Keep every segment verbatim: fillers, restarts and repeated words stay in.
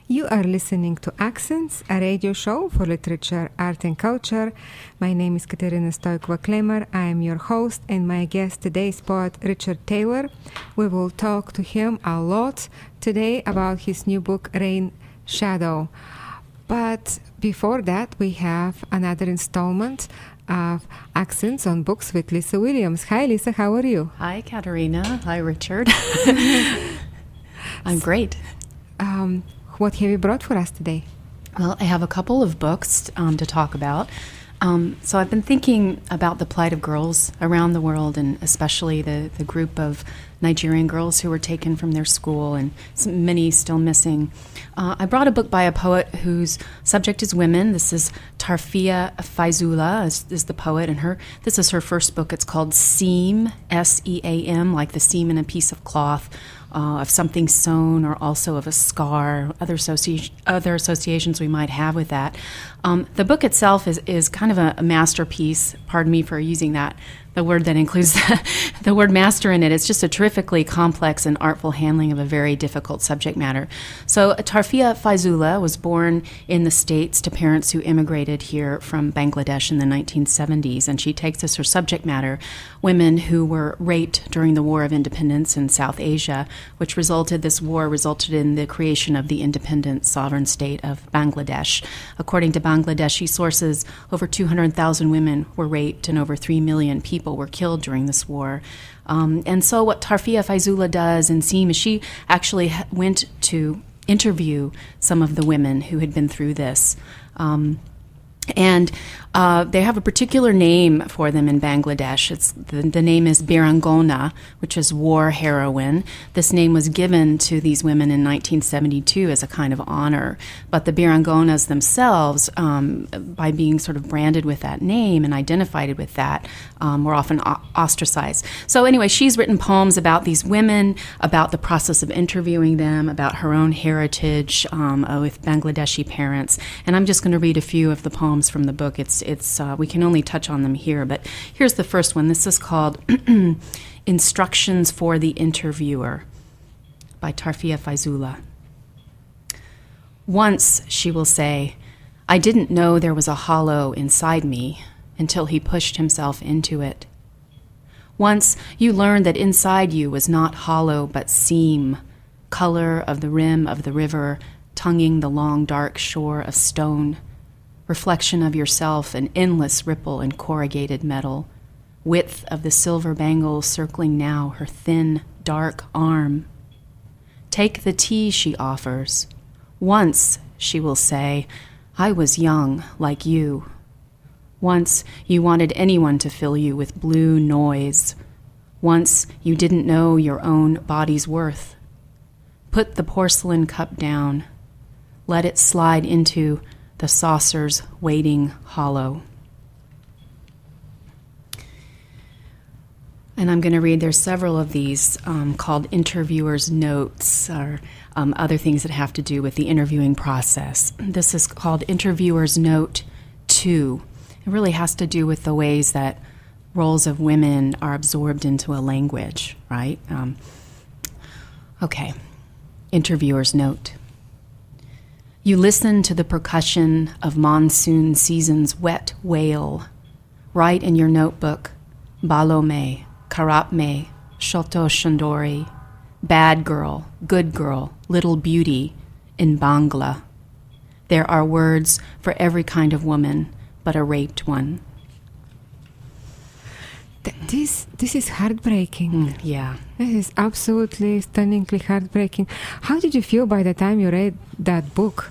You are listening to Accents, a radio show for literature, art, and culture. My name is Katerina Stoikova-Klemer. I am your host, and my guest today is poet Richard Taylor. We will talk to him a lot today about his new book, Rain Shadow. But before that, we have another installment of Accents on Books with Lisa Williams. Hi, Lisa. How are you? Hi, Katerina. Hi, Richard. I'm great. Um, what have you brought for us today? Well, I have a couple of books um, to talk about. Um, so I've been thinking about the plight of girls around the world, and especially the, the group of Nigerian girls who were taken from their school, and many still missing. Uh, I brought a book by a poet whose subject is women. This is Tarfia Faizullah is, is the poet, and her this is her first book. It's called Seam, S E A M, like the seam in a piece of cloth, uh, of something sewn, or also of a scar, other, associ- other associations we might have with that. Um, the book itself is, is kind of a, a masterpiece. Pardon me for using that, the word that includes the, the word master in it. It's just a terrifically complex and artful handling of a very difficult subject matter. So Tarfia Faizullah was born in the States to parents who immigrated here from Bangladesh in the nineteen seventies, and she takes as her subject matter women who were raped during the War of Independence in South Asia, which resulted, this war resulted in the creation of the independent sovereign state of Bangladesh. According to Bangladeshi sources, over two hundred thousand women were raped and over three million people were killed during this war. Um, and so what Tarfia Faizullah does in Seam is she actually went to interview some of the women who had been through this. Um, and uh, they have a particular name for them in Bangladesh. It's the, the name is Birangona, which is war heroine. This name was given to these women in nineteen seventy-two as a kind of honor. But the Birangonas themselves, um, by being sort of branded with that name and identified with that, um, were often o- ostracized. So anyway, she's written poems about these women, about the process of interviewing them, about her own heritage um, uh, with Bangladeshi parents. And I'm just going to read a few of the poems from the book. It's It's uh, we can only touch on them here, but here's the first one. This is called Instructions for the Interviewer by Tarfia Faizullah. Once, she will say, I didn't know there was a hollow inside me until he pushed himself into it. Once, you learned that inside you was not hollow but seam, color of the rim of the river, tonguing the long dark shore of stone, reflection of yourself, an endless ripple in corrugated metal, width of the silver bangle circling now her thin, dark arm. Take the tea, she offers. Once, she will say, I was young, like you. Once, you wanted anyone to fill you with blue noise. Once, you didn't know your own body's worth. Put the porcelain cup down. Let it slide into the saucer's waiting hollow. And I'm going to read, there's several of these um, called interviewer's notes, or um, other things that have to do with the interviewing process. This is called Interviewer's Note two. It really has to do with the ways that roles of women are absorbed into a language, right? Um, okay, Interviewer's Note. You listen to the percussion of monsoon season's wet wail. Write in your notebook, Balome, Karapme, Shoto Shundori, bad girl, good girl, little beauty, in Bangla. There are words for every kind of woman, but a raped one. Th- This this is heartbreaking. Mm, yeah. This is absolutely stunningly heartbreaking. How did you feel by the time you read that book?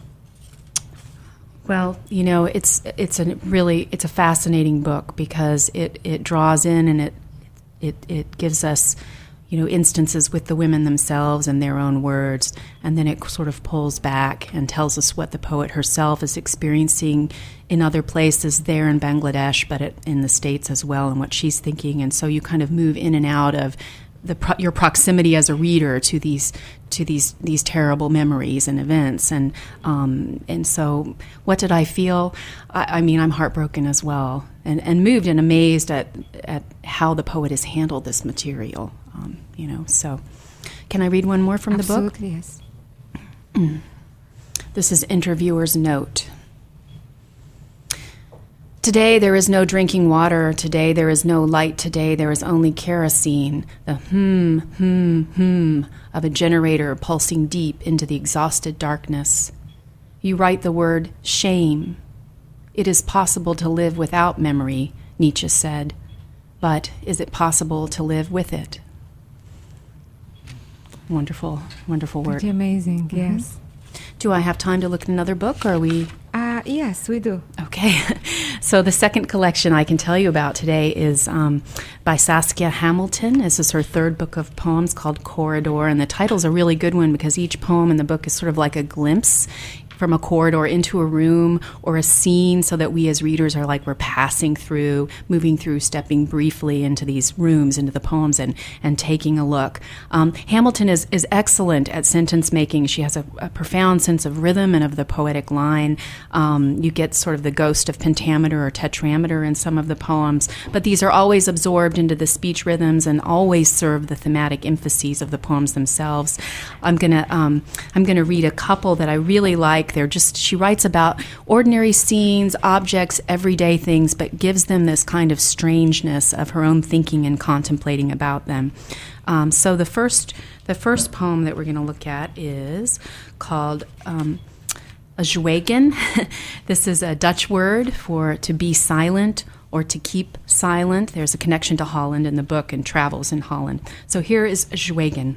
Well, you know, it's it's a really it's a fascinating book because it, it draws in and it it it gives us, you know, instances with the women themselves and their own words, and then it sort of pulls back and tells us what the poet herself is experiencing in other places there in Bangladesh, but it, in the States as well, and what she's thinking. And so you kind of move in and out of the pro- your proximity as a reader to these to these these terrible memories and events, and um, and so what did I feel? I, I mean, I'm heartbroken as well, and, and moved and amazed at at how the poet has handled this material. Um, you know, so can I read one more from Absolutely, the book? Absolutely, yes. This is interviewer's note. Today there is no drinking water. Today there is no light. Today there is only kerosene, the hmm, hmm, hmm of a generator pulsing deep into the exhausted darkness. You write the word shame. It is possible to live without memory, Nietzsche said, but is it possible to live with it? Wonderful, wonderful work. Pretty amazing, mm-hmm. Yes. Do I have time to look at another book, or are we? Uh, yes, we do. Okay. So the second collection I can tell you about today is um, by Saskia Hamilton. This is her third book of poems called Corridor, and the title's a really good one because each poem in the book is sort of like a glimpse from a corridor into a room or a scene, so that we as readers are like we're passing through, moving through, stepping briefly into these rooms, into the poems, and, and taking a look. Um, Hamilton is, is excellent at sentence making. She has a, a profound sense of rhythm and of the poetic line. Um, you get sort of the ghost of pentameter or tetrameter in some of the poems, but these are always absorbed into the speech rhythms and always serve the thematic emphases of the poems themselves. I'm gonna um, I'm gonna read a couple that I really like. They're just, she writes about ordinary scenes, objects, everyday things, but gives them this kind of strangeness of her own thinking and contemplating about them. Um, so the first, the first poem that we're going to look at is called um, a zwijgen. This is a Dutch word for to be silent or to keep silent. There's a connection to Holland in the book and travels in Holland. So here is a zwijgen.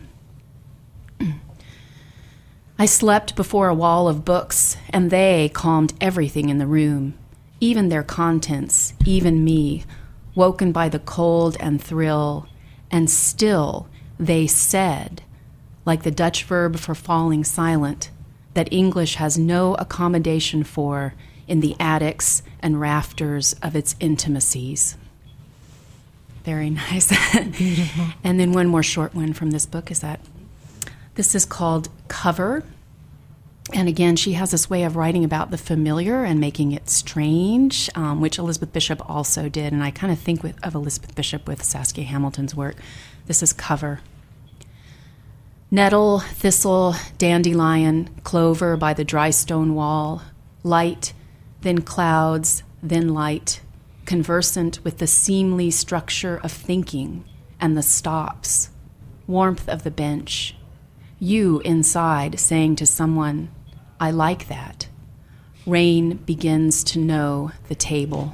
I slept before a wall of books, and they calmed everything in the room, even their contents, even me, woken by the cold and thrill, and still they said, like the Dutch verb for falling silent, that English has no accommodation for in the attics and rafters of its intimacies. Very nice. Beautiful. And then one more short one from this book is that this is called Cover. And again, she has this way of writing about the familiar and making it strange, um, which Elizabeth Bishop also did. And I kind of think with, of Elizabeth Bishop with Saskia Hamilton's work. This is Cover. Nettle, thistle, dandelion, clover by the dry stone wall, light, then clouds, then light, conversant with the seemly structure of thinking and the stops, warmth of the bench, you inside saying to someone, I like that. Rain begins to know the table.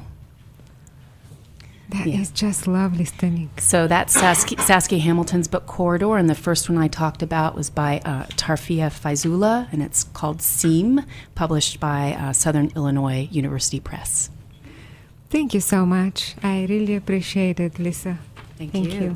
That yeah. is just lovely, stunning. So that's Saskia, Saskia Hamilton's book Corridor, and the first one I talked about was by uh, Tarfia Faizullah, and it's called Seam, published by uh, Southern Illinois University Press. Thank you so much. I really appreciate it, Lisa. Thank, Thank you. you.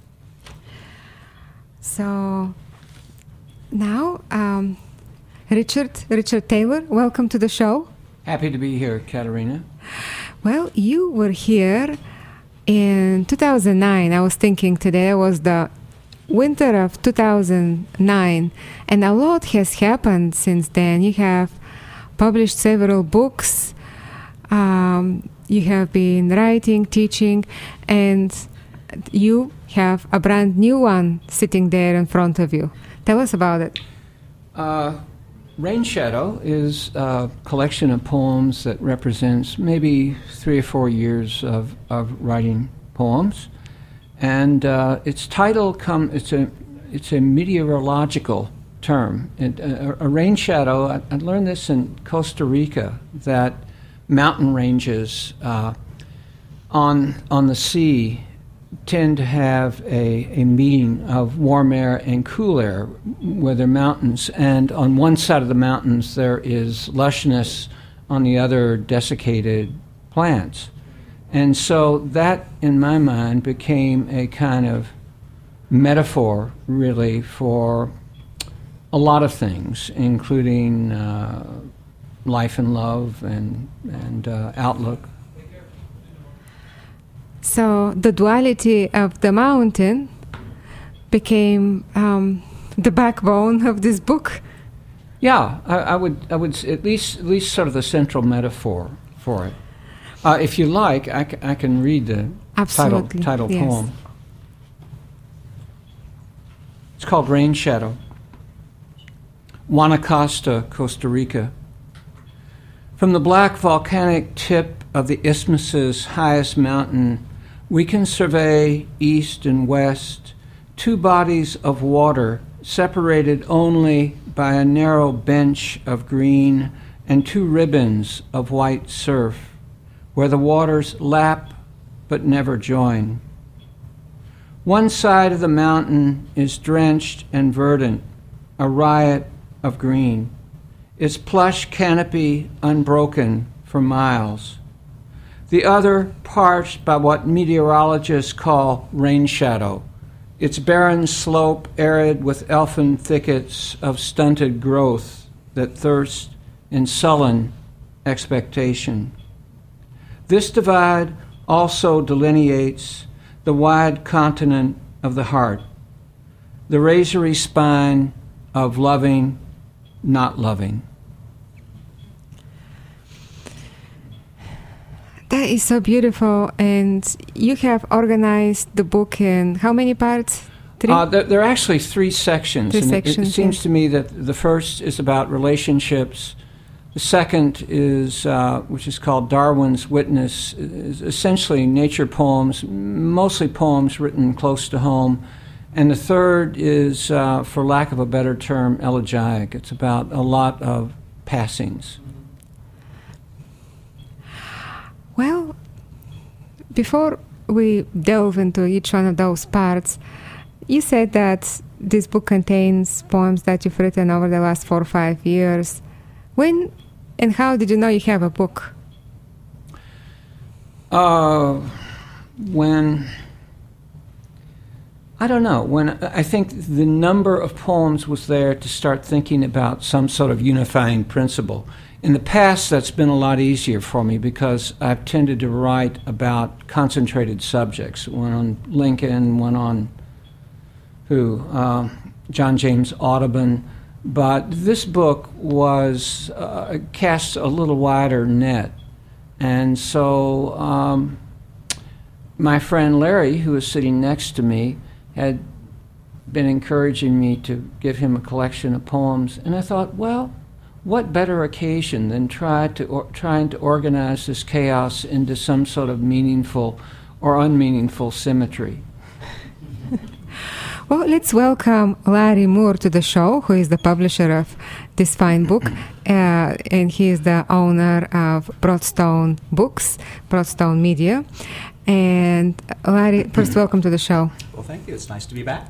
So now, um, Richard, Richard Taylor, welcome to the show. Happy to be here, Katerina. Well, you were here in two thousand nine. I was thinking today was the winter of two thousand nine, and a lot has happened since then. You have published several books. Um, you have been writing, teaching, and you have a brand new one sitting there in front of you. Tell us about it. Uh, Rain Shadow is a collection of poems that represents maybe three or four years of, of writing poems. And uh, its title come it's a it's a meteorological term. It, uh, a rain shadow, I, I learned this in Costa Rica, that mountain ranges uh, on on the sea tend to have a, a meeting of warm air and cool air where they're mountains, and on one side of the mountains there is lushness, on the other desiccated plants. And so that, in my mind, became a kind of metaphor, really, for a lot of things, including uh, life and love and, and uh, outlook. So the duality of the mountain became um, the backbone of this book. Yeah, I, I would, I would s- at least, at least sort of the central metaphor for it. Uh, if you like, I, c- I can read the title, Absolutely, title yes. poem. It's called Rain Shadow. Guanacaste, Costa Rica. From the black volcanic tip of the isthmus's highest mountain, we can survey east and west, two bodies of water separated only by a narrow bench of green and two ribbons of white surf, where the waters lap but never join. One side of the mountain is drenched and verdant, a riot of green, its plush canopy unbroken for miles. The other parched by what meteorologists call rain shadow, its barren slope arid with elfin thickets of stunted growth that thirst in sullen expectation. This divide also delineates the wide continent of the heart, the razory spine of loving, not loving. That is so beautiful, and you have organized the book in how many parts? Three? Uh, there, there are actually three sections. Three and sections. It, it seems yes. to me that the first is about relationships. The second is, uh, which is called Darwin's Witness, is essentially nature poems, mostly poems written close to home. And the third is, uh, for lack of a better term, elegiac. It's about a lot of passings. Well, before we delve into each one of those parts, you said that this book contains poems that you've written over the last four or five years. When and how did you know you have a book? Uh, when, I don't know, when I think the number of poems was there to start thinking about some sort of unifying principle. In the past, that's been a lot easier for me because I've tended to write about concentrated subjects, one on Lincoln, one on who, uh, John James Audubon. But this book was uh, cast a little wider net. And so um, my friend Larry, who was sitting next to me, had been encouraging me to give him a collection of poems. And I thought, well, what better occasion than try to or, trying to organize this chaos into some sort of meaningful or unmeaningful symmetry? Well, let's welcome Larry Moore to the show, who is the publisher of this fine book, uh, and he is the owner of Broadstone Books, Broadstone Media. And Larry, first, welcome to the show. Well, thank you. It's nice to be back.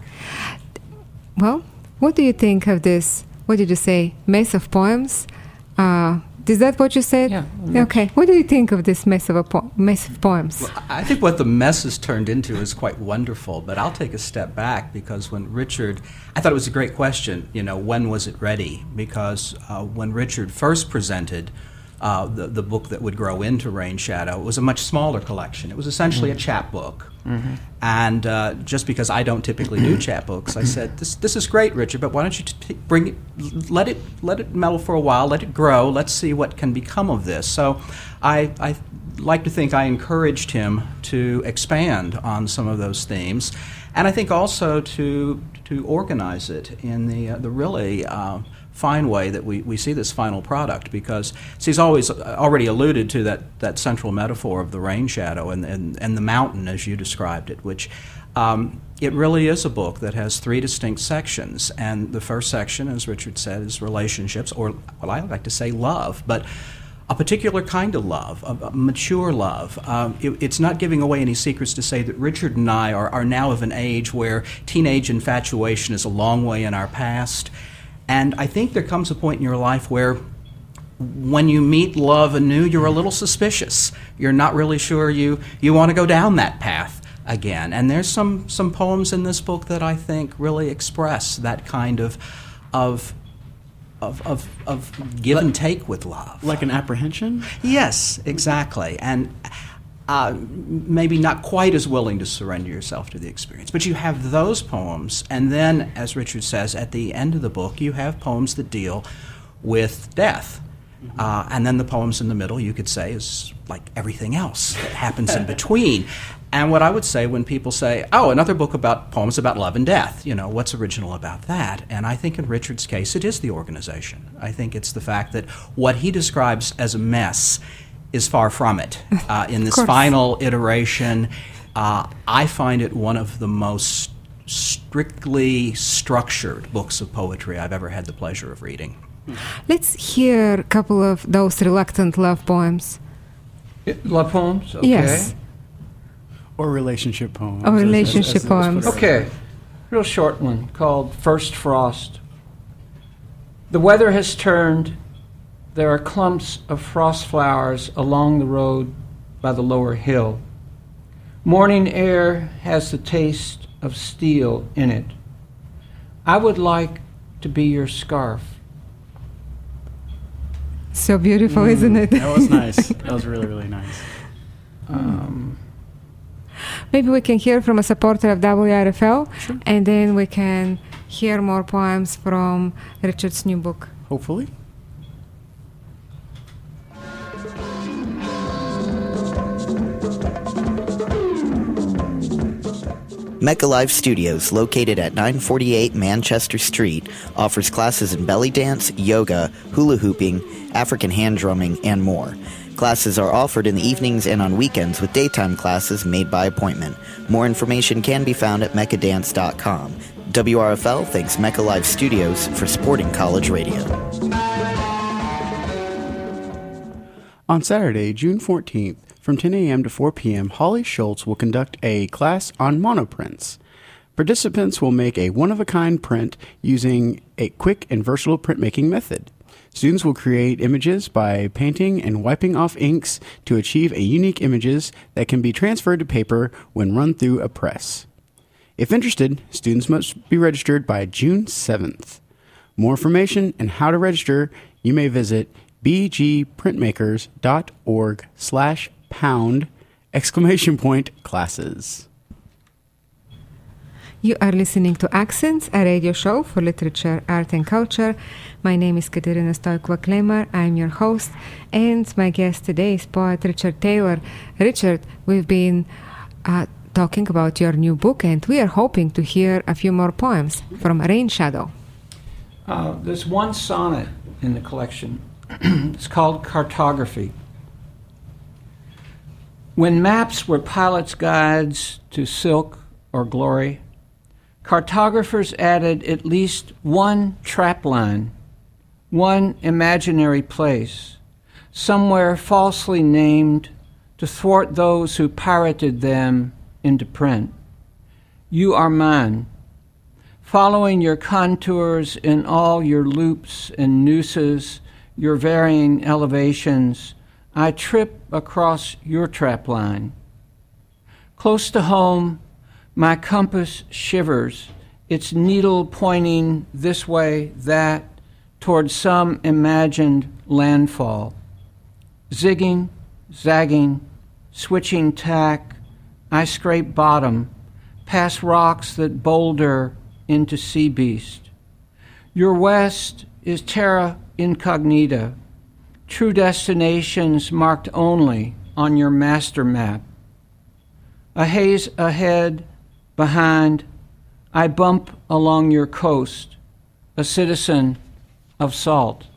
Well, what do you think of this? What did you say? Mess of poems? Uh, is that what you said? Yeah. Okay. What do you think of this mess of a po- mess of poems? Well, I think what the mess has turned into is quite wonderful, but I'll take a step back because when Richard, I thought it was a great question, you know, when was it ready? Because uh, when Richard first presented uh, the, the book that would grow into Rain Shadow, it was a much smaller collection. It was essentially mm-hmm. a chapbook. Mm-hmm. And uh, just because I don't typically do chapbooks, I said, "This this is great, Richard, but why don't you t- bring it, let it let it mellow for a while, let it grow, let's see what can become of this." So, I I like to think I encouraged him to expand on some of those themes, and I think also to to organize it in the uh, the really Uh, fine way that we, we see this final product, because so he's always already alluded to that, that central metaphor of the rain shadow and, and, and the mountain as you described it, which um, it really is a book that has three distinct sections. And the first section, as Richard said, is relationships, or what I like to say love, but a particular kind of love, a, a mature love. Um, it, it's not giving away any secrets to say that Richard and I are, are now of an age where teenage infatuation is a long way in our past. And I think there comes a point in your life where when you meet love anew, you're a little suspicious. You're not really sure you, you want to go down that path again. And there's some, some poems in this book that I think really express that kind of of of of, of give and take with love. Like an apprehension? Yes, exactly. And Uh, maybe not quite as willing to surrender yourself to the experience. But you have those poems, and then, as Richard says, at the end of the book, you have poems that deal with death. Uh, and then the poems in the middle, you could say, is like everything else that happens in between. And what I would say when people say, oh, another book about poems about love and death, you know, what's original about that? And I think in Richard's case, it is the organization. I think it's the fact that what he describes as a mess is far from it. Uh, in this final iteration, uh, I find it one of the most strictly structured books of poetry I've ever had the pleasure of reading. Let's hear a couple of those reluctant love poems. It, love poems? Okay. Yes. Or relationship poems. Or relationship as, as, as poems. Okay. Real short one called First Frost. The weather has turned. There are clumps of frost flowers along the road by the lower hill. Morning air has the taste of steel in it. I would like to be your scarf. So beautiful, Mm, isn't it? That was nice. That was really, really nice. Um, Maybe we can hear from a supporter of W R F L, Sure. and then we can hear more poems from Richard's new book. Hopefully. Mecca Live Studios, located at nine forty-eight Manchester Street, offers classes in belly dance, yoga, hula hooping, African hand drumming, and more. Classes are offered in the evenings and on weekends with daytime classes made by appointment. More information can be found at mecca dance dot com. W R F L thanks Mecca Live Studios for supporting college radio. On Saturday, June fourteenth, from ten a.m. to four p.m., Holly Schultz will conduct a class on monoprints. Participants will make a one-of-a-kind print using a quick and versatile printmaking method. Students will create images by painting and wiping off inks to achieve a unique images that can be transferred to paper when run through a press. If interested, students must be registered by June seventh. More information and how to register, you may visit bgprintmakers.org slash pound exclamation point classes. You are listening to Accents, a radio show for literature, art, and culture. My name is Katerina Stoikova-Klemer. I'm your host, and my guest today is poet Richard Taylor. Richard, we've been uh, talking about your new book, and we are hoping to hear a few more poems from Rain Shadow. uh, there's one sonnet in the collection. It's called Cartography. When maps were pilots' guides to silk or glory, cartographers added at least one trapline, one imaginary place, somewhere falsely named to thwart those who pirated them into print. You are mine, following your contours in all your loops and nooses, your varying elevations, I trip across your trapline. Close to home, my compass shivers, its needle pointing this way, that, toward some imagined landfall. Zigging, zagging, switching tack, I scrape bottom, past rocks that boulder into sea beast. Your west is terra incognita, true destinations marked only on your master map. A haze ahead, behind, I bump along your coast, a citizen of salt.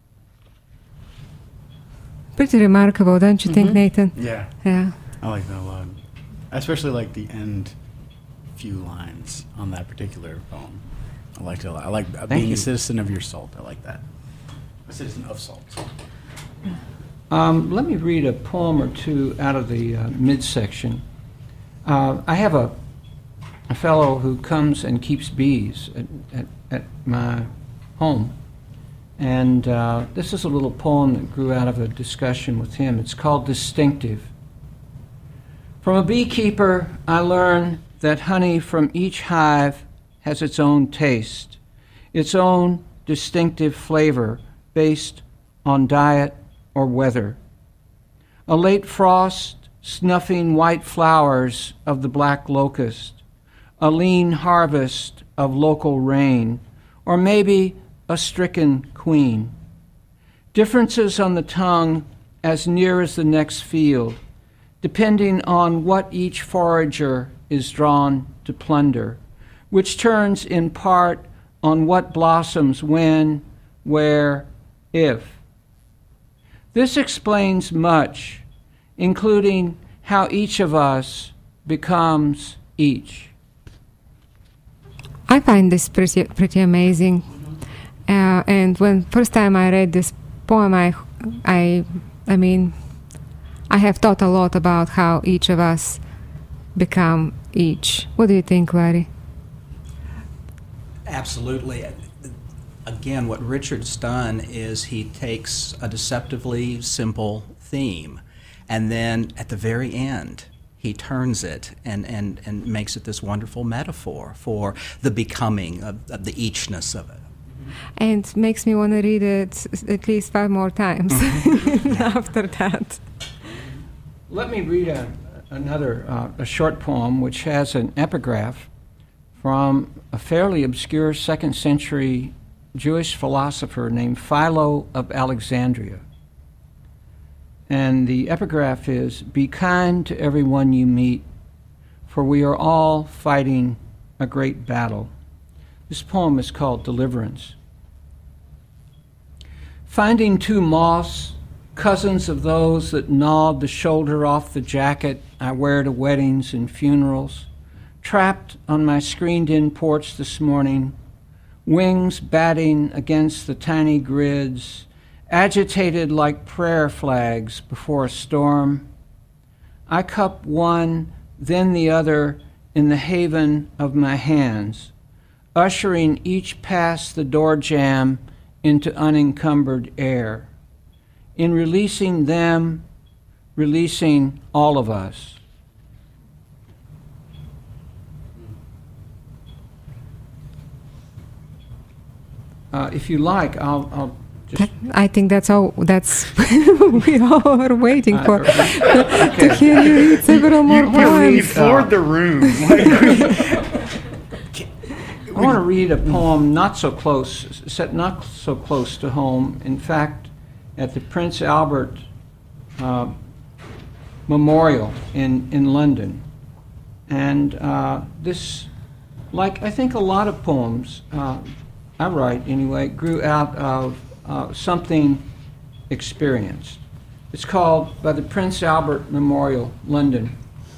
Pretty remarkable, don't you think, Mhm. Nathan? Yeah, Yeah. I like that a lot. I especially like the end few lines on that particular poem. I liked it a lot. I like uh, being you. a citizen of your salt. I like that. A citizen of salt. Um, let me read a poem or two out of the uh, midsection. Uh, I have a, a fellow who comes and keeps bees at, at, at my home. And uh, this is a little poem that grew out of a discussion with him. It's called Distinctive. From a beekeeper, I learn that honey from each hive has its own taste, its own distinctive flavor based on diet or weather. A late frost snuffing white flowers of the black locust, a lean harvest of local rain, or maybe a stricken queen. differences on the tongue as near as the next field, depending on what each forager is drawn to plunder, which turns in part on what blossoms when, where, if. This explains much, including how each of us becomes each. I find this pretty pretty amazing. Uh, and when first time I read this poem, I, I, I mean, I have thought a lot about how each of us become each. What do you think, Larry? Absolutely. Again, what Richard's done is he takes a deceptively simple theme, and then at the very end, he turns it and, and, and makes it this wonderful metaphor for the becoming of, of the eachness of it. And makes me want to read it at least five more times after that. Let me read a, another, uh, a short poem which has an epigraph from a fairly obscure second century Jewish philosopher named Philo of Alexandria. And the epigraph is, "Be kind to everyone you meet, for we are all fighting a great battle." This poem is called Deliverance. Finding two moths, cousins of those that gnawed the shoulder off the jacket I wear to weddings and funerals, trapped on my screened-in porch this morning, wings batting against the tiny grids, agitated like prayer flags before a storm. I cup one, then the other in the haven of my hands, ushering each past the door jamb into unencumbered air. In releasing them, releasing all of us. Uh, if you like, I'll, I'll just... I think that's all. That's we all are waiting Uh, for okay. to hear you read several more You really poems. floored the room. I want to read a poem not so close, set not so close to home. In fact, at the Prince Albert uh, Memorial in, in London. And uh, this, like I think a lot of poems uh, I write anyway, grew out of uh, something experienced. It's called By the Prince Albert Memorial, London.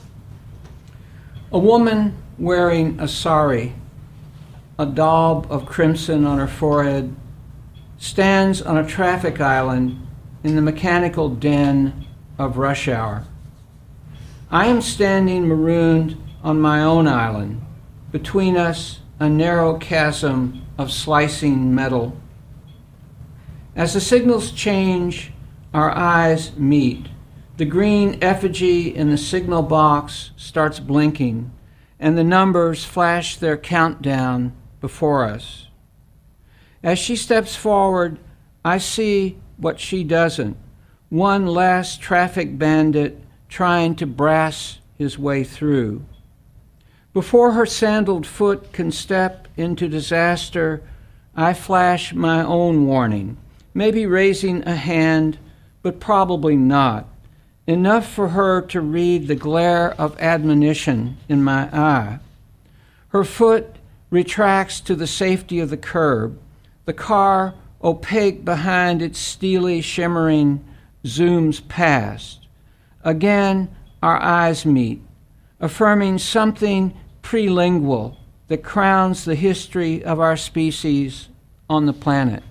A woman wearing a sari, a daub of crimson on her forehead, stands on a traffic island in the mechanical den of rush hour. I am standing marooned on my own island, between us a narrow chasm of slicing metal. As the signals change, our eyes meet. The green effigy in the signal box starts blinking, and the numbers flash their countdown before us. As she steps forward, I see what she doesn't. One last traffic bandit trying to brass his way through. Before her sandaled foot can step into disaster, I flash my own warning, maybe raising a hand, but probably not. Enough for her to read the glare of admonition in my eye. Her foot retracts to the safety of the curb. The car, opaque behind its steely shimmering, zooms past. Again, our eyes meet, affirming something prelingual that crowns the history of our species on the planet.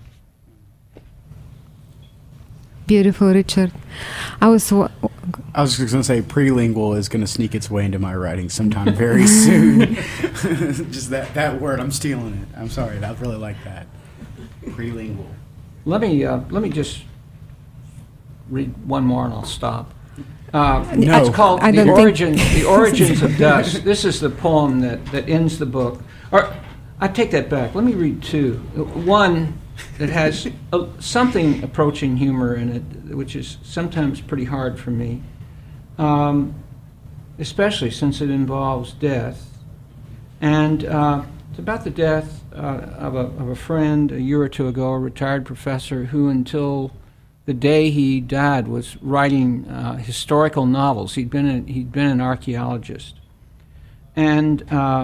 Beautiful, Richard. I was. W- I was just going to say prelingual is going to sneak its way into my writing sometime very soon. Just that, that word, I'm stealing it. I'm sorry, I really like that. Prelingual. Let me uh, let me just read one more and I'll stop. Uh, No. It's called I the don't think- origin, the origins of dust. This is the poem that, that ends the book. Or I take that back. Let me read two. One that has a, something approaching humor in it, which is sometimes pretty hard for me, um, especially since it involves death. And uh, it's about the death uh, of, a, of a friend a year or two ago, a retired professor who, until the day he died, was writing uh, historical novels. He'd been a, he'd been an archaeologist, and uh,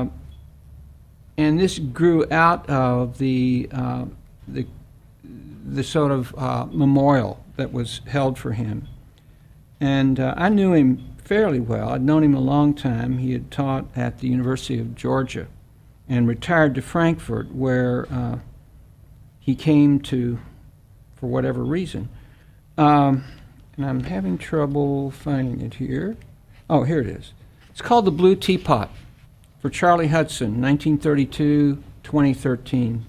and this grew out of the uh, the the sort of uh, memorial that was held for him. And uh, I knew him fairly well. I'd known him a long time. He had taught at the University of Georgia and retired to Frankfurt, where uh, he came to for whatever reason. Um, and I'm having trouble finding it here. Oh, here it is. It's called The Blue Teapot, for Charlie Hudson, nineteen thirty-two to twenty thirteen.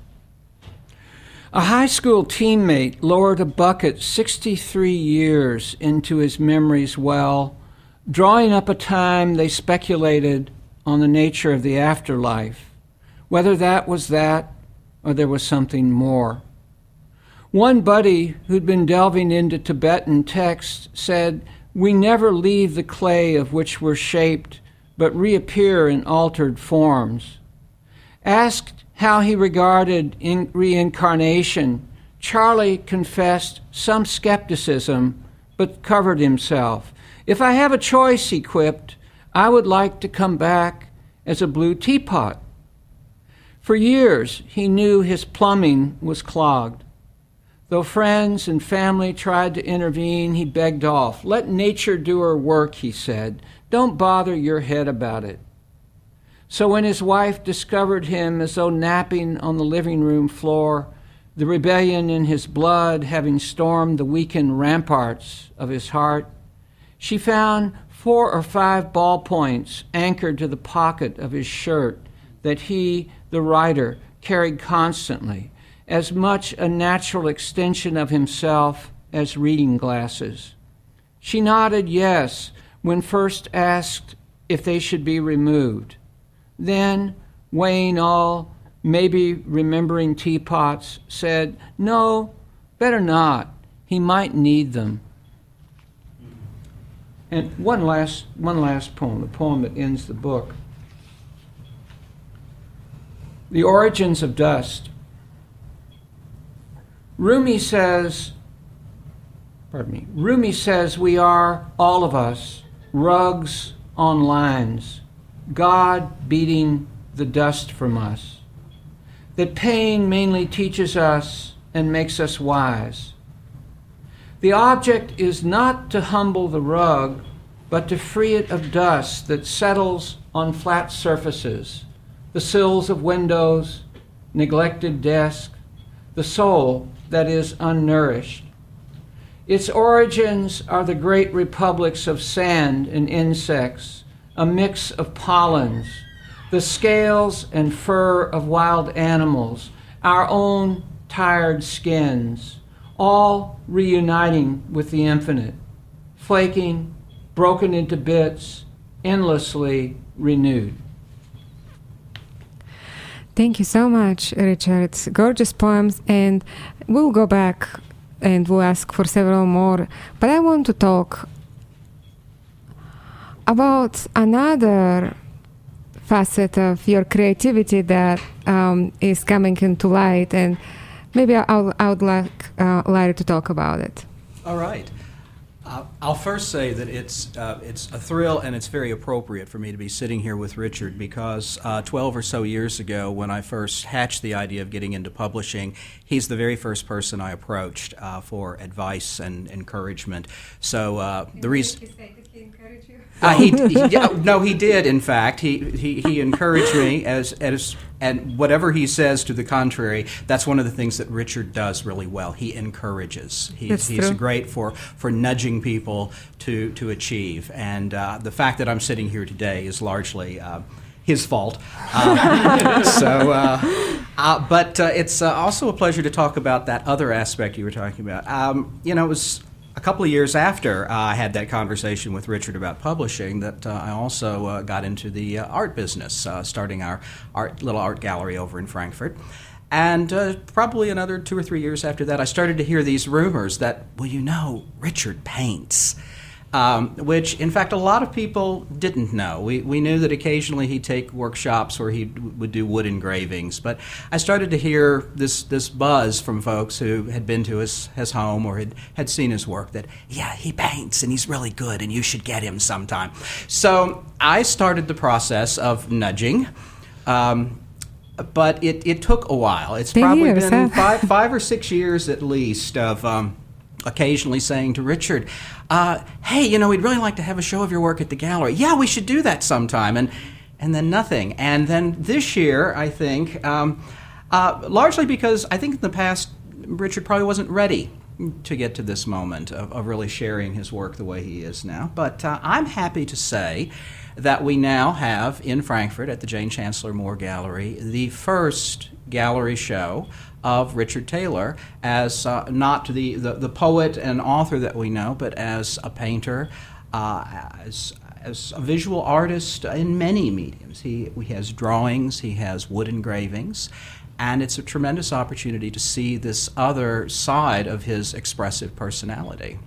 A high school teammate lowered a bucket sixty-three years into his memory's well, drawing up a time they speculated on the nature of the afterlife, whether that was that or there was something more. One buddy who'd been delving into Tibetan texts said, "We never leave the clay of which we're shaped, but reappear in altered forms." Asked how he regarded in reincarnation, Charlie confessed some skepticism, but covered himself. "If I have a choice," he quipped, "I would like to come back as a blue teapot." For years, he knew his plumbing was clogged. Though friends and family tried to intervene, he begged off. "Let nature do her work," he said. "Don't bother your head about it." So when his wife discovered him as though napping on the living room floor, the rebellion in his blood having stormed the weakened ramparts of his heart, she found four or five ballpoints anchored to the pocket of his shirt that he, the writer, carried constantly, as much a natural extension of himself as reading glasses. She nodded yes when first asked if they should be removed. Then, weighing all, maybe remembering teapots, said, "No, better not. He might need them." And one last, one last poem, the poem that ends the book. The Origins of Dust. Rumi says, pardon me, Rumi says we are, all of us, rugs on lines, God beating the dust from us. That pain mainly teaches us and makes us wise. The object is not to humble the rug, but to free it of dust that settles on flat surfaces, the sills of windows, neglected desk, the soul that is unnourished. Its origins are the great republics of sand and insects, a mix of pollens, the scales and fur of wild animals, our own tired skins, all reuniting with the infinite, flaking, broken into bits, endlessly renewed. Thank you so much, Richard. Gorgeous poems, and we'll go back and we'll ask for several more. But I want to talk about another facet of your creativity that um, is coming into light, and maybe I, I would like uh, Larry to talk about it. All right. Uh, I'll first say that it's uh, it's a thrill and it's very appropriate for me to be sitting here with Richard because uh, twelve or so years ago when I first hatched the idea of getting into publishing, he's the very first person I approached uh, for advice and encouragement. So uh, the reason... Uh, he, he yeah, no, he did. In fact, he, he, he encouraged me as as and whatever he says to the contrary. That's one of the things that Richard does really well. He encourages. He's, That's he's true. great for, for nudging people to to achieve. And uh, the fact that I'm sitting here today is largely uh, his fault. Uh, so, uh, uh, but uh, it's uh, also a pleasure to talk about that other aspect you were talking about. Um, you know, it was a couple of years after uh, I had that conversation with Richard about publishing that uh, I also uh, got into the uh, art business, uh, starting our art, little art gallery over in Frankfurt. And uh, probably another two or three years after that, I started to hear these rumors that, well, you know, Richard paints. Um, which, in fact, a lot of people didn't know. We, we knew that occasionally he'd take workshops where he w- would do wood engravings, but I started to hear this, this buzz from folks who had been to his, his home or had, had seen his work that, yeah, he paints and he's really good and you should get him sometime. So I started the process of nudging. Um, but it, it took a while. It's Ten probably years, been huh? five, five or six years at least of... Um, occasionally saying to Richard, uh, hey, you know, we'd really like to have a show of your work at the gallery. Yeah, we should do that sometime. And and then nothing. And then this year, I think, um, uh, largely because I think in the past, Richard probably wasn't ready to get to this moment of, of really sharing his work the way he is now. But uh, I'm happy to say that we now have in Frankfurt at the Jane Chancellor Moore Gallery the first gallery show of Richard Taylor as uh, not the, the, the poet and author that we know, but as a painter, uh, as, as a visual artist in many mediums. He, he has drawings, he has wood engravings, and it's a tremendous opportunity to see this other side of his expressive personality.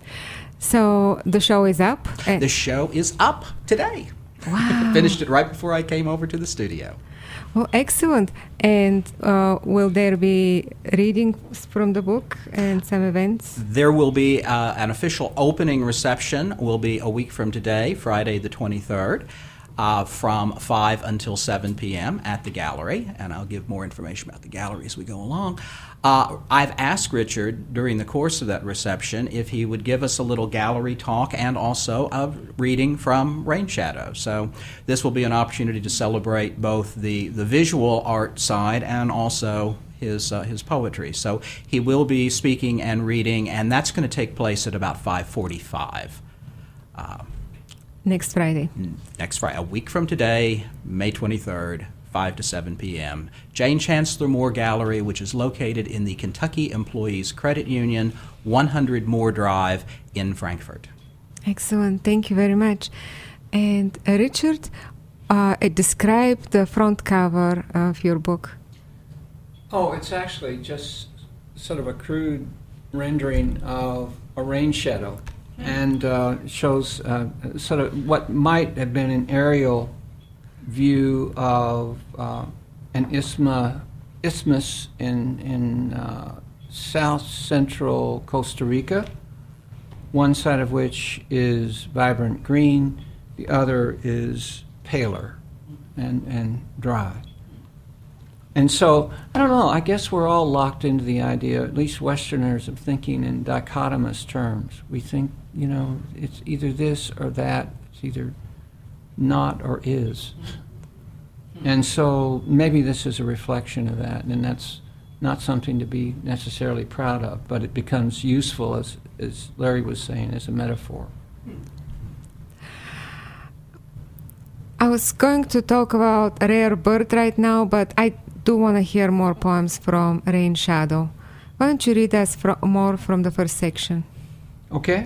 So the show is up? The show is up today. Wow. Finished it right before I came over to the studio. Well, excellent. And uh, will there be readings from the book and some events? There will be uh, an official opening reception. Will be a week from today, Friday the twenty-third, uh, from five until seven p.m. at the gallery. And I'll give more information about the gallery as we go along. Uh, I've asked Richard during the course of that reception if he would give us a little gallery talk and also a reading from Rain Shadow. So this will be an opportunity to celebrate both the, the visual art side and also his uh, his poetry. So he will be speaking and reading, and that's going to take place at about five forty-five. Uh, next Friday. Next Friday, a week from today, May twenty-third. five to seven p.m. Jane Chancellor Moore Gallery, which is located in the Kentucky Employees Credit Union, one hundred Moore Drive in Frankfurt. Excellent. Thank you very much. And uh, Richard, uh, describe the front cover of your book. Oh, it's actually just sort of a crude rendering of a rain shadow, and uh, shows uh, sort of what might have been an aerial view of uh, an isthma, isthmus in, in uh, south central Costa Rica, one side of which is vibrant green, the other is paler and, and dry. And so, I don't know, I guess we're all locked into the idea, at least Westerners, of thinking in dichotomous terms. We think, you know, it's either this or that, it's either not or is. And so maybe this is a reflection of that, and that's not something to be necessarily proud of, but it becomes useful, as, as Larry was saying, as a metaphor. I was going to talk about Rare Bird right now, but I do want to hear more poems from Rain Shadow. Why don't you read us fro- more from the first section? Okay.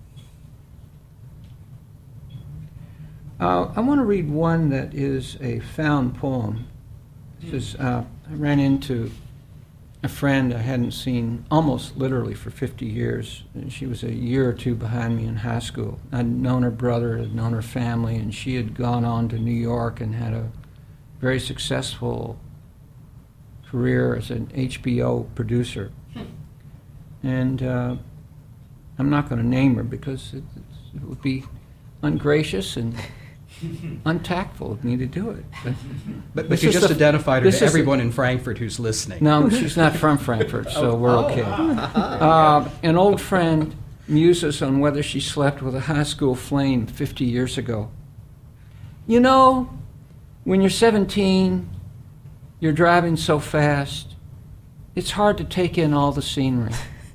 Uh, I want to read one that is a found poem. This is, uh, I ran into a friend I hadn't seen almost literally for fifty years. And she was a year or two behind me in high school. I'd known her brother, I'd known her family, and she had gone on to New York and had a very successful career as an H B O producer. And uh, I'm not going to name her because it, it would be ungracious and untactful of me to do it. But, But, but you just the, identified her to is everyone the, in Frankfurt who's listening. No, she's not from Frankfurt, so we're okay. Uh, an old friend muses on whether she slept with a high school flame fifty years ago. You know, when you're seventeen, you're driving so fast, it's hard to take in all the scenery.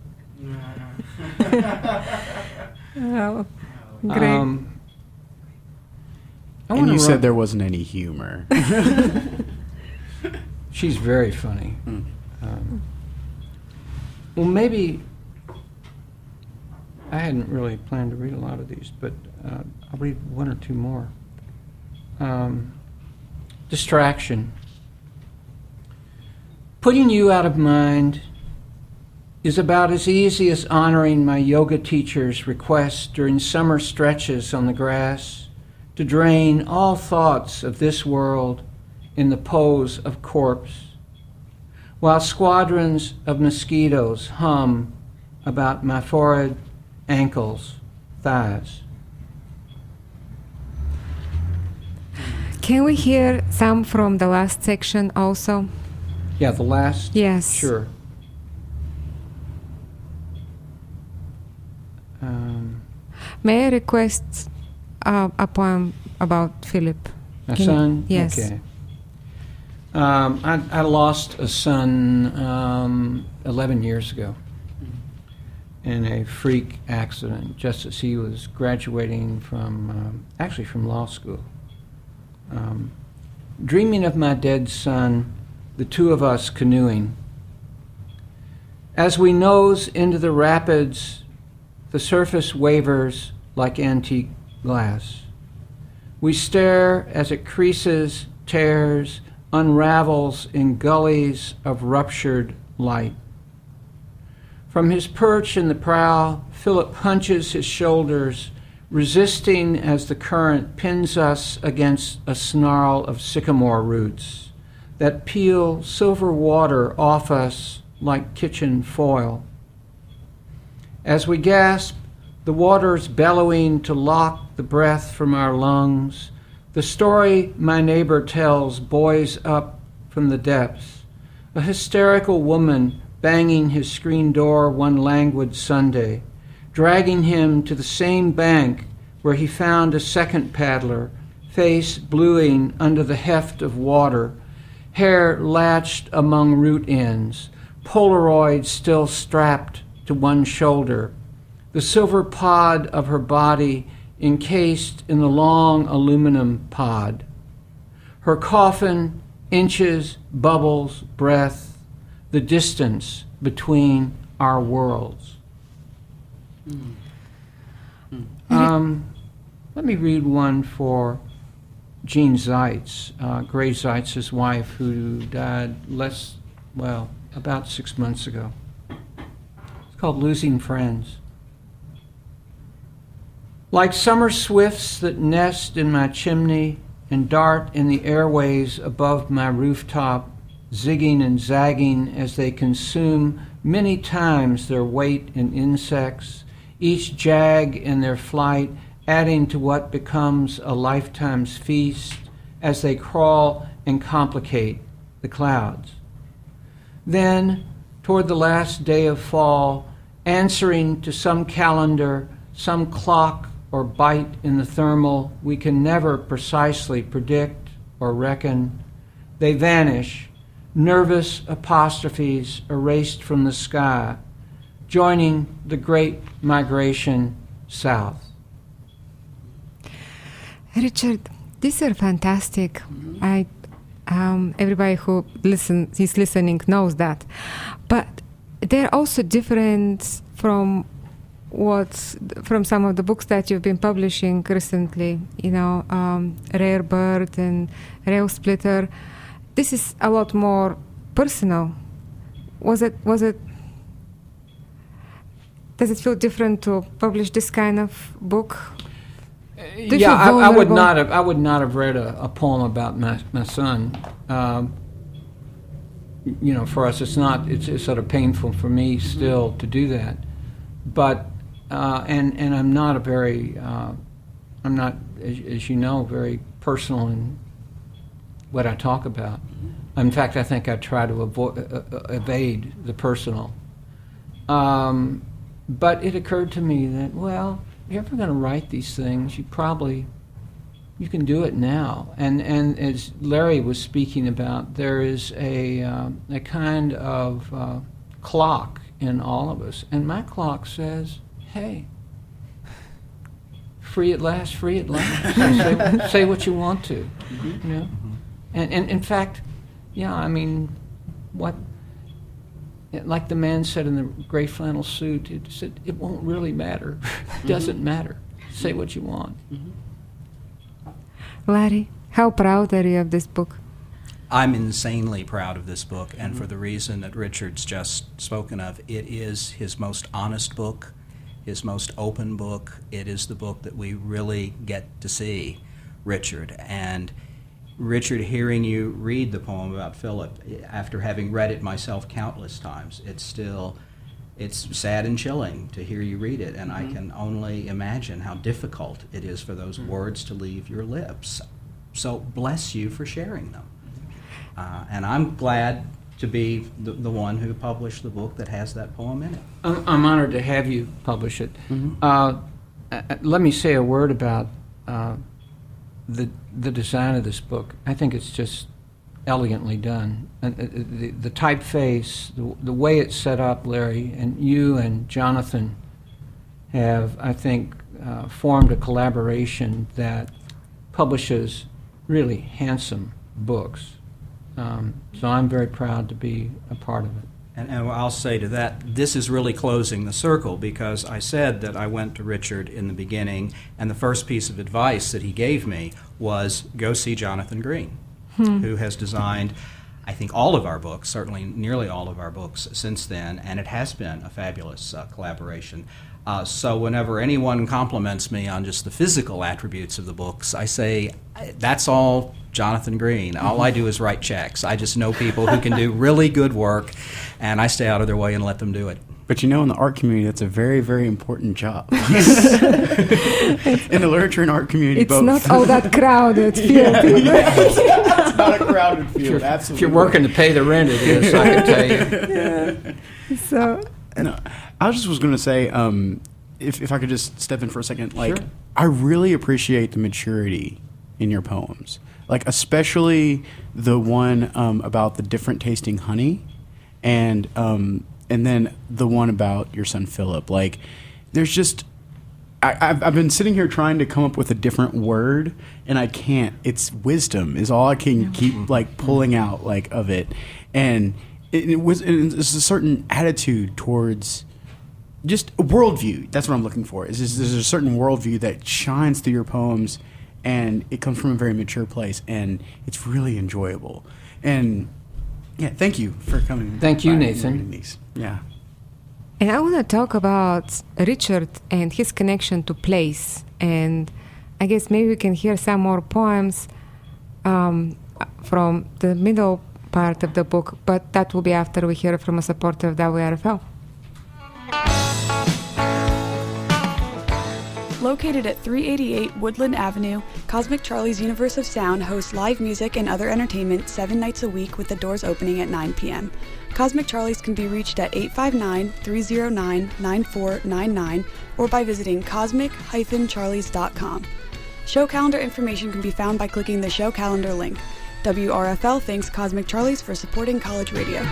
Oh, great. Um, I and you rub- said there wasn't any humor. She's very funny. Mm. Um, well, maybe I hadn't really planned to read a lot of these, but uh, I'll read one or two more. Um, distraction. Putting you out of mind is about as easy as honoring my yoga teacher's request during summer stretches on the grass to drain all thoughts of this world in the pose of corpse, while squadrons of mosquitoes hum about my forehead, ankles, thighs. Can we hear some from the last section also? Yeah, the last? Yes. Sure. Um, May I request uh, a poem about Philip? my Can- son? Yes. Okay. Um, I, I lost a son um, eleven years ago in a freak accident, just as he was graduating from, um, actually from law school. Um, dreaming of my dead son, the two of us canoeing. As we nose into the rapids, the surface wavers like antique glass. We stare as it creases, tears, unravels in gullies of ruptured light. From his perch in the prow, Philip hunches his shoulders, resisting as the current pins us against a snarl of sycamore roots that peel silver water off us like kitchen foil. As we gasp, the water's bellowing to lock the breath from our lungs. The story my neighbor tells buoys up from the depths. A hysterical woman banging his screen door one languid Sunday, dragging him to the same bank where he found a second paddler, face bluing under the heft of water, hair latched among root ends, Polaroid still strapped to one shoulder, the silver pod of her body encased in the long aluminum pod. Her coffin, inches, bubbles, breath, the distance between our worlds. Mm. Mm. Um, let me read one for Jean Zeitz, uh, Gray Zeitz's wife, who died less, well, about six months ago. It's called Losing Friends. Like summer swifts that nest in my chimney and dart in the airways above my rooftop, zigging and zagging as they consume many times their weight in insects, each jag in their flight adding to what becomes a lifetime's feast as they crawl and complicate the clouds. Then, toward the last day of fall, answering to some calendar, some clock or bite in the thermal we can never precisely predict or reckon, they vanish, nervous apostrophes erased from the sky, joining the great migration south. Richard, these are fantastic. Mm-hmm. I, um, everybody who listen is listening knows that, but they're also different from what's from some of the books that you've been publishing recently. You know, um, Rare Bird and Rail Splitter. This is a lot more personal. Was it? Was it? Does it feel different to publish this kind of book? Do yeah, I, I would not have. I would not have read a, a poem about my my son. Um, you know, for us, it's not. It's, it's sort of painful for me still to do that. But uh, and and I'm not a very. Uh, I'm not, as, as you know, very personal in what I talk about. In fact, I think I try to avoid uh, uh, evade the personal. Um, but it occurred to me that, well, if you're ever going to write these things, you probably, you can do it now. And and as Larry was speaking about, there is a, uh, a kind of uh, clock in all of us. And my clock says, hey, free at last, free at last. say, say what you want to, mm-hmm. you know? Mm-hmm. And, and in fact, yeah, I mean, what, like the man said in the gray flannel suit, it said, it won't really matter. It doesn't mm-hmm. matter. Say what you want. Mm-hmm. Larry, how proud are you of this book? I'm insanely proud of this book, and mm-hmm. for the reason that Richard's just spoken of. It is his most honest book, his most open book. It is the book that we really get to see Richard. And Richard, hearing you read the poem about Philip, after having read it myself countless times, it's still, it's sad and chilling to hear you read it, and mm-hmm. I can only imagine how difficult it is for those mm-hmm. words to leave your lips. So bless you for sharing them. Uh, and I'm glad to be the, the one who published the book that has that poem in it. I'm, I'm honored to have you publish it. Mm-hmm. uh, uh, let me say a word about uh, the the design of this book. I think it's just elegantly done. And uh, the, the typeface, the, the way it's set up, Larry, and you and Jonathan have, I think, uh, formed a collaboration that publishes really handsome books. Um, so I'm very proud to be a part of it. And, and I'll say to that, this is really closing the circle, because I said that I went to Richard in the beginning, and the first piece of advice that he gave me was go see Jonathan Green, hmm. who has designed, I think, all of our books, certainly nearly all of our books since then, and it has been a fabulous uh, collaboration. Uh, so whenever anyone compliments me on just the physical attributes of the books, I say, that's all Jonathan Green. All I do is write checks. I just know people who can do really good work, and I stay out of their way and let them do it. But you know, in the art community, that's a very, very important job. In the literature and art community, it's both. It's not all that crowded field. It's not a crowded field, if you're, absolutely. If you're working to pay the rent, it is, I can tell you. Yeah. So, no, I just was going to say, um, if, if I could just step in for a second, like, sure. I really appreciate the maturity in your poems. Like, especially the one um, about the different tasting honey, and um, and then the one about your son Philip. Like, there's just, I, I've, I've been sitting here trying to come up with a different word, and I can't. It's wisdom is all I can keep, like, pulling out, like, of it. And it, it was it's a certain attitude towards just a worldview. That's what I'm looking for. Is there's a certain worldview that shines through your poems, and it comes from a very mature place, and it's really enjoyable. And yeah, thank you for coming. Thank you, Nathan. These. Yeah. And I want to talk about Richard and his connection to place. And I guess maybe we can hear some more poems um, from the middle part of the book, but that will be after we hear from a supporter of W R F L. Located at three eighty-eight Woodland Avenue, Cosmic Charlie's Universe of Sound hosts live music and other entertainment seven nights a week, with the doors opening at nine p.m. Cosmic Charlie's can be reached at eight five nine, three oh nine, nine four nine nine or by visiting cosmic dash charlies dot com. Show calendar information can be found by clicking the show calendar link. W R F L thanks Cosmic Charlie's for supporting college radio.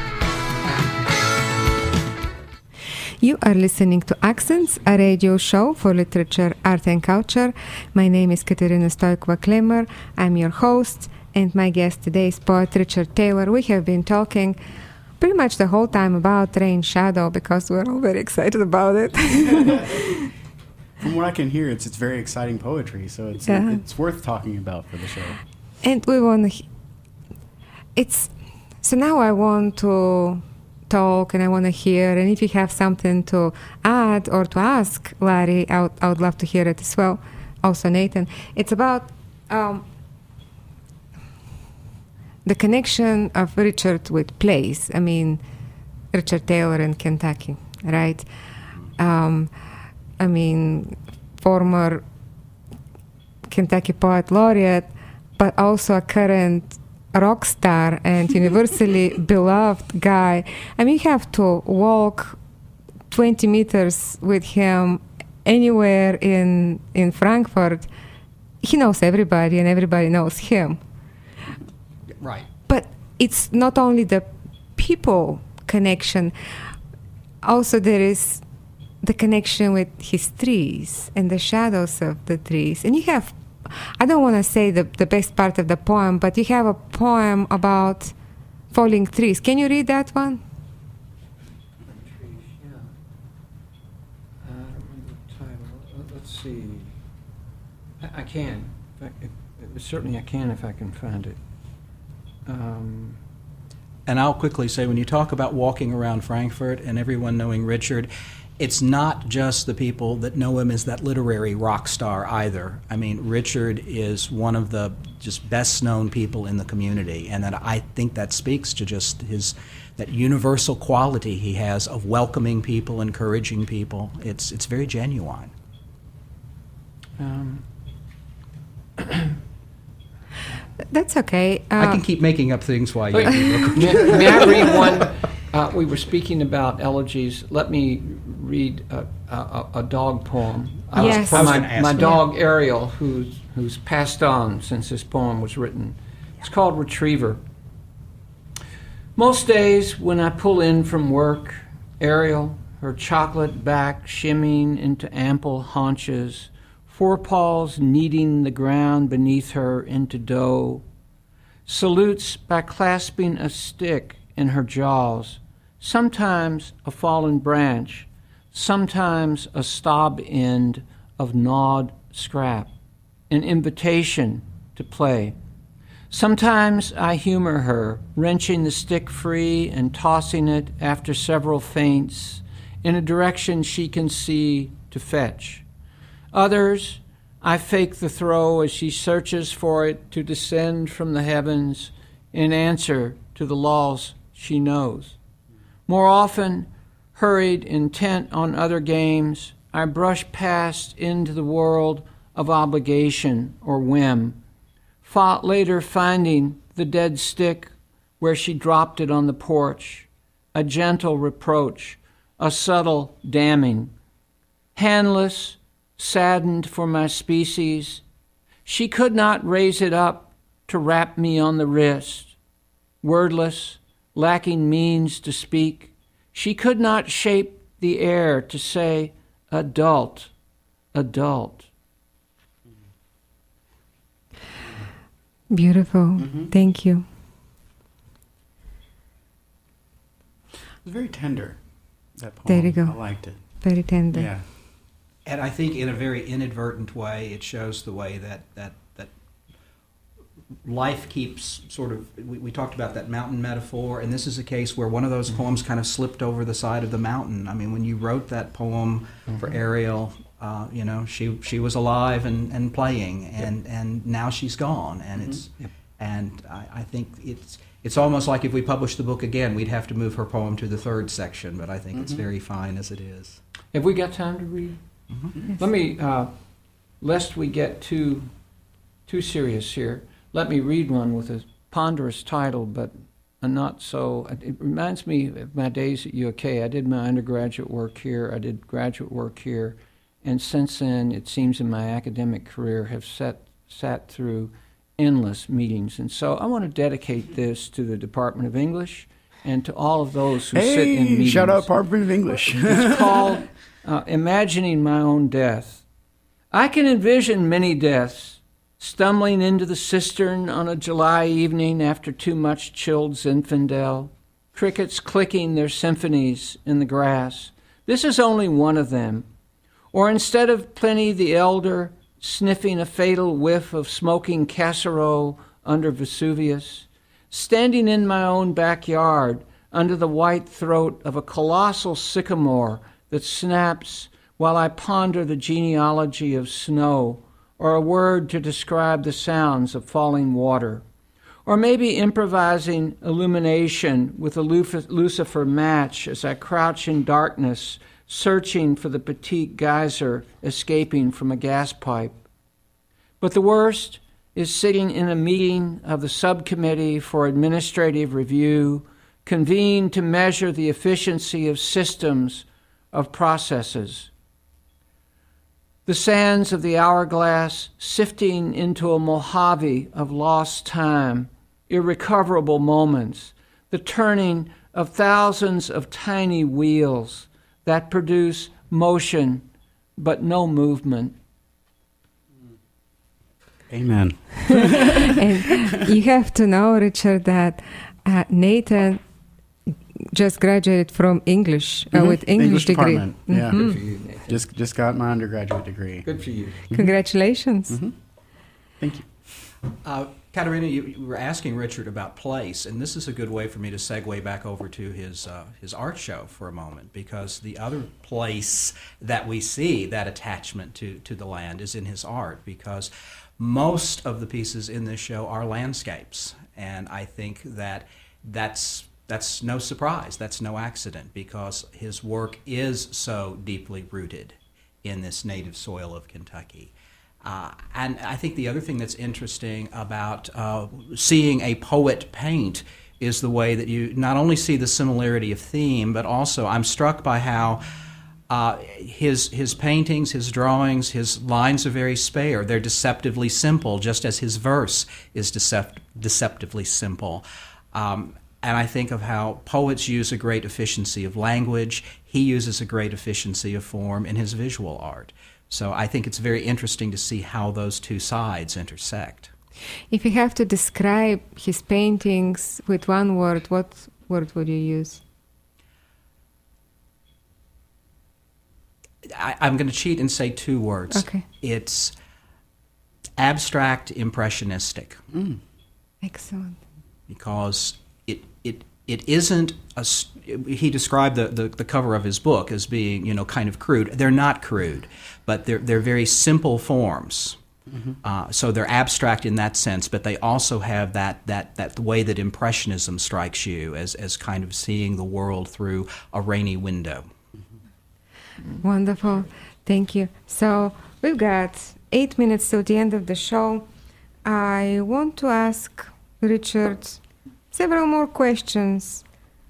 You are listening to Accents, a radio show for literature, art, and culture. My name is Katerina Stoikova-Klemer. I'm your host, and my guest today is poet Richard Taylor. We have been talking pretty much the whole time about Rain Shadow because we're all very excited about it. From what I can hear, it's it's very exciting poetry, so it's yeah. it's worth talking about for the show. And we want to. It's so now I want to talk and I want to hear, and if you have something to add or to ask Larry, I would, I would love to hear it as well. Also Nathan, it's about um, the connection of Richard with place. I mean, Richard Taylor in Kentucky, right? Um, I mean, former Kentucky Poet Laureate, but also a current rock star and universally beloved guy. I mean, you have to walk twenty meters with him anywhere in in Frankfurt. He knows everybody and everybody knows him. Right. But it's not only the people connection. Also, there is the connection with his trees and the shadows of the trees. And you have, I don't want to say the, the best part of the poem, but you have a poem about falling trees. Can you read that one? Trees, yeah. Uh, I don't remember the title. Let's see. I, I can. If I, if, if, certainly I can if I can find it. Um, And I'll quickly say, when you talk about walking around Frankfurt and everyone knowing Richard, it's not just the people that know him as that literary rock star either. I mean, Richard is one of the just best known people in the community, and that I think that speaks to just his that universal quality he has of welcoming people, encouraging people. It's it's very genuine. um, That's okay. Uh, I can keep making up things while you Wait, look. may, may I read one? Uh, we were speaking about elegies. Let me read a, a, a dog poem. Uh, Yes. From I was my, gonna ask my you. dog Ariel, who's, who's passed on since this poem was written. It's called Retriever. Most days when I pull in from work, Ariel, her chocolate back shimmying into ample haunches, forepaws kneading the ground beneath her into dough, salutes by clasping a stick in her jaws, sometimes a fallen branch, sometimes a stub end of gnawed scrap, an invitation to play. Sometimes I humor her, wrenching the stick free and tossing it after several feints in a direction she can see to fetch. Others, I fake the throw as she searches for it to descend from the heavens in answer to the laws she knows. More often, hurried, intent on other games, I brush past into the world of obligation or whim, fought later finding the dead stick where she dropped it on the porch, a gentle reproach, a subtle damning. Handless, saddened for my species, she could not raise it up to rap me on the wrist. Wordless, lacking means to speak, she could not shape the air to say, adult, adult. Beautiful. Mm-hmm. Thank you. It was very tender, that poem. There you go. I liked it. Very tender. Yeah. And I think in a very inadvertent way, it shows the way that, that, that life keeps sort of, we, we talked about that mountain metaphor, and this is a case where one of those poems kind of slipped over the side of the mountain. I mean, when you wrote that poem mm-hmm. for Ariel, uh, you know, she she was alive and, and playing, and, yep. and now she's gone. And mm-hmm. it's yep. and I, I think it's it's almost like if we published the book again, we'd have to move her poem to the third section, but I think mm-hmm. it's very fine as it is. Have we got time to read? Mm-hmm. Yes. Let me, uh, lest we get too too serious here, let me read one with a ponderous title, but a not so. It reminds me of my days at U of K. I did my undergraduate work here. I did graduate work here, and since then, it seems in my academic career, have sat sat through endless meetings. And so, I want to dedicate this to the Department of English and to all of those who hey, sit in meetings. Shout out Department of English. It's called uh, Imagining My Own Death. I can envision many deaths, stumbling into the cistern on a July evening after too much chilled Zinfandel, crickets clicking their symphonies in the grass. This is only one of them. Or instead of Pliny the Elder sniffing a fatal whiff of smoking casserole under Vesuvius, standing in my own backyard under the white throat of a colossal sycamore that snaps while I ponder the genealogy of snow, or a word to describe the sounds of falling water, or maybe improvising illumination with a lucifer match as I crouch in darkness, searching for the petite geyser escaping from a gas pipe. But the worst is sitting in a meeting of the Subcommittee for Administrative Review, convened to measure the efficiency of systems of processes. The sands of the hourglass sifting into a Mojave of lost time, irrecoverable moments, the turning of thousands of tiny wheels that produce motion but no movement. Amen. And you have to know, Richard, that uh, Nathan just graduated from English uh, mm-hmm. with English, English degree. Department. Yeah, mm-hmm. Good for you, Nathan. just just got my undergraduate degree. Good for you. Congratulations. Mm-hmm. Thank you. Uh, Katerina, you, you were asking Richard about place, and this is a good way for me to segue back over to his uh, his art show for a moment, because the other place that we see that attachment to, to the land is in his art, because most of the pieces in this show are landscapes, and I think that that's that's no surprise, that's no accident, because his work is so deeply rooted in this native soil of Kentucky. Uh, and I think the other thing that's interesting about uh, seeing a poet paint is the way that you not only see the similarity of theme, but also I'm struck by how uh, his his paintings, his drawings, his lines are very spare. They're deceptively simple, just as his verse is decept- deceptively simple. Um, and I think of how poets use a great efficiency of language. He uses a great efficiency of form in his visual art. So I think it's very interesting to see how those two sides intersect. If you have to describe his paintings with one word, what word would you use? I, I'm going to cheat and say two words. Okay. It's abstract impressionistic. Mm. Excellent. Because it it it isn't a. He described the, the, the cover of his book as being, you know, kind of crude. They're not crude, but they're they're very simple forms. Mm-hmm. Uh, so they're abstract in that sense, but they also have that that that way that Impressionism strikes you as as kind of seeing the world through a rainy window. Mm-hmm. Wonderful, thank you. So we've got eight minutes till the end of the show. I want to ask Richard several more questions.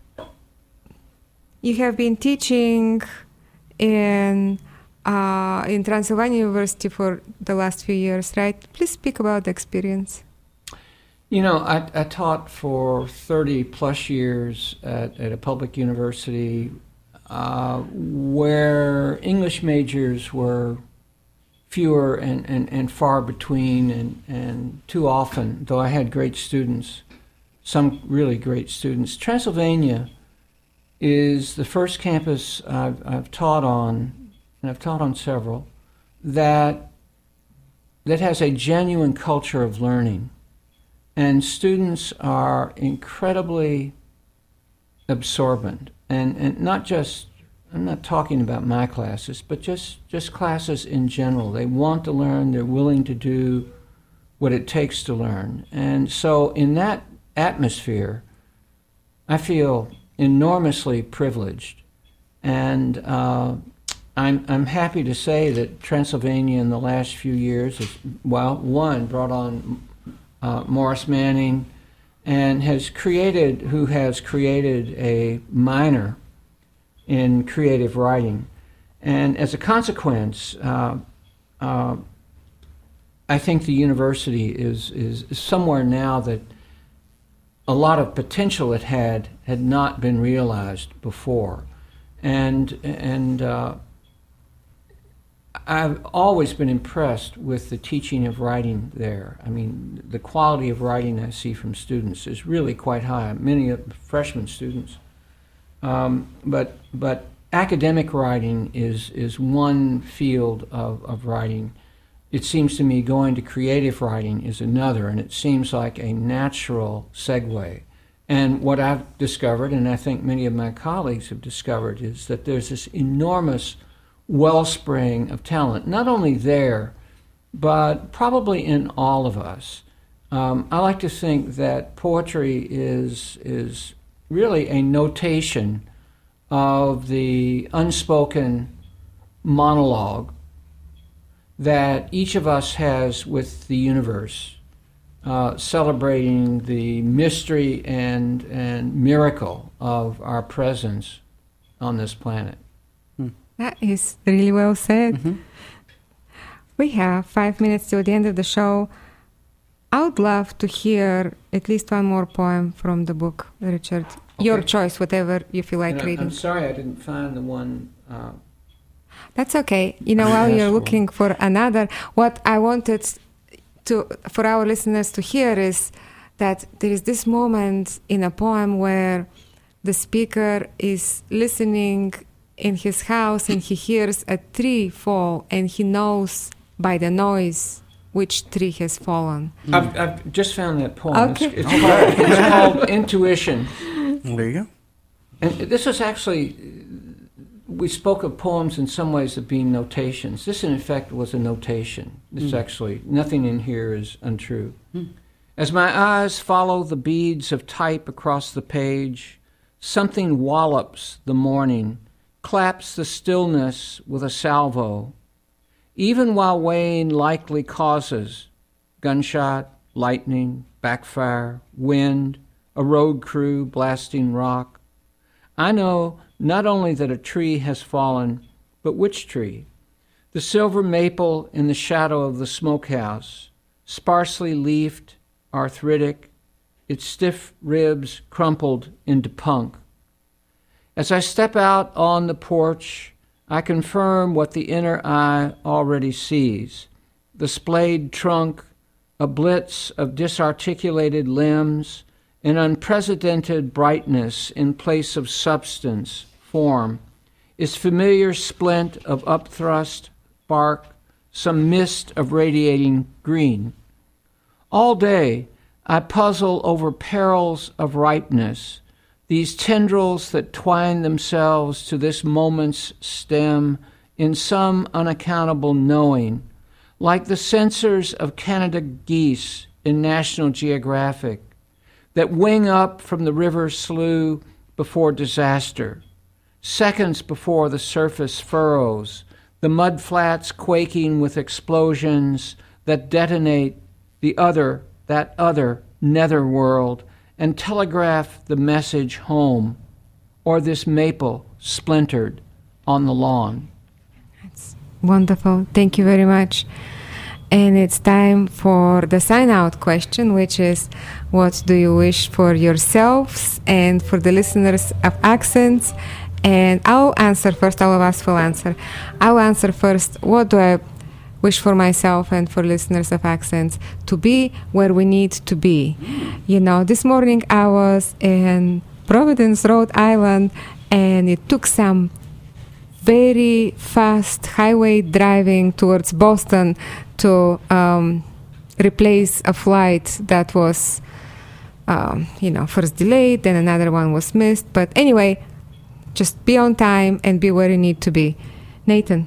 You have been teaching in uh, in Transylvania University for the last few years, right? Please speak about the experience. You know, I, I taught for thirty plus years at, at a public university uh, where English majors were fewer and, and, and far between, and, and too often, though I had great students, some really great students. Transylvania is the first campus I've, I've taught on, and I've taught on several, that that has a genuine culture of learning. And students are incredibly absorbent. And, and not just, I'm not talking about my classes, but just, just classes in general. They want to learn, they're willing to do what it takes to learn. And so in that atmosphere, I feel enormously privileged, and uh, I'm I'm happy to say that Transylvania in the last few years has, well, one, brought on uh, Morris Manning, and has created, who has created a minor in creative writing, and as a consequence, uh, uh, I think the university is is somewhere now that a lot of potential it had had not been realized before. And and uh, I've always been impressed with the teaching of writing there. I mean, the quality of writing I see from students is really quite high, many of freshman students. Um, but but academic writing is, is one field of, of writing. It seems to me going to creative writing is another, and it seems like a natural segue. And what I've discovered, and I think many of my colleagues have discovered, is that there's this enormous wellspring of talent, not only there, but probably in all of us. Um, I like to think that poetry is, is really a notation of the unspoken monologue that each of us has with the universe, uh, celebrating the mystery and, and miracle of our presence on this planet. That is really well said. Mm-hmm. We have five minutes till the end of the show. I would love to hear at least one more poem from the book, Richard. Okay. Your choice, whatever you feel like and reading. I'm sorry I didn't find the one... Uh, That's okay. You know, while you're looking for another, what I wanted to for our listeners to hear is that there is this moment in a poem where the speaker is listening in his house and he hears a tree fall and he knows by the noise which tree has fallen. I've, I've just found that poem. Okay. It's, it's, called, it's called Intuition. Well, there you go. And this is actually, we spoke of poems in some ways of being notations. This, in effect, was a notation. It's mm. actually, nothing in here is untrue. Mm. As my eyes follow the beads of type across the page, something wallops the morning, claps the stillness with a salvo. Even while weighing likely causes, gunshot, lightning, backfire, wind, a road crew blasting rock, I know not only that a tree has fallen, but which tree? The silver maple in the shadow of the smokehouse, sparsely leafed, arthritic, its stiff ribs crumpled into punk. As I step out on the porch, I confirm what the inner eye already sees. The splayed trunk, a blitz of disarticulated limbs, an unprecedented brightness in place of substance, form, its familiar splint of upthrust bark, some mist of radiating green. All day, I puzzle over perils of ripeness, these tendrils that twine themselves to this moment's stem in some unaccountable knowing, like the sensors of Canada geese in National Geographic, that wing up from the river slough before disaster, seconds before the surface furrows, the mud flats quaking with explosions that detonate the other, that other netherworld, and telegraph the message home, or this maple splintered on the lawn. That's wonderful. Thank you very much. And it's time for the sign-out question, which is, what do you wish for yourselves and for the listeners of Accents? And I'll answer first. All of us will answer. I'll answer first. What do I wish for myself and for listeners of Accents? To be where we need to be. You know, this morning I was in Providence, Rhode Island, and it took some very fast highway driving towards Boston to um, replace a flight that was, um, you know, first delayed, then another one was missed. But anyway, just be on time and be where you need to be. Nathan.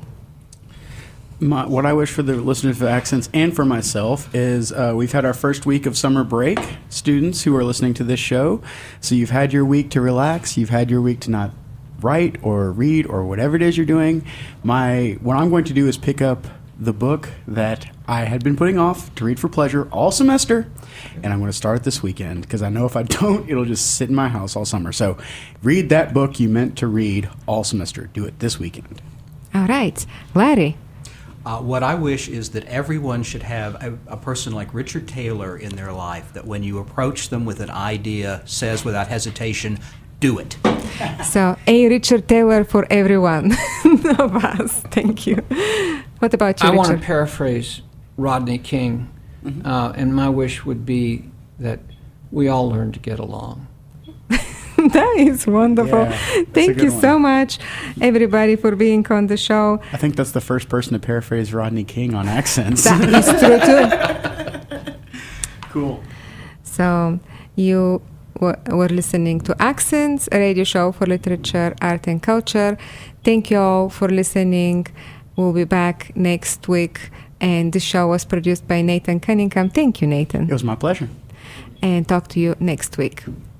My, what I wish for the listeners of Accents and for myself is uh, we've had our first week of summer break, students who are listening to this show. So you've had your week to relax. You've had your week to not write or read or whatever it is you're doing. My what I'm going to do is pick up the book that I had been putting off to read for pleasure all semester, and I'm going to start this weekend because I know if I don't, it'll just sit in my house all summer. So read that book you meant to read all semester. Do it this weekend. All right. Larry. Uh, what I wish is that everyone should have a, a person like Richard Taylor in their life, that when you approach them with an idea, says without hesitation, do it. So, a Richard Taylor for everyone of us. Thank you. What about you, I Richard? want to paraphrase Rodney King, mm-hmm. uh, and my wish would be that we all learn to get along. That is wonderful. Yeah, Thank you one. so much, everybody, for being on the show. I think that's the first person to paraphrase Rodney King on Accents. That is true, too. Cool. So, you w- were listening to Accents, a radio show for literature, art, and culture. Thank you all for listening. We'll be back next week. And the show was produced by Nathan Cunningham. Thank you, Nathan. It was my pleasure. And talk to you next week.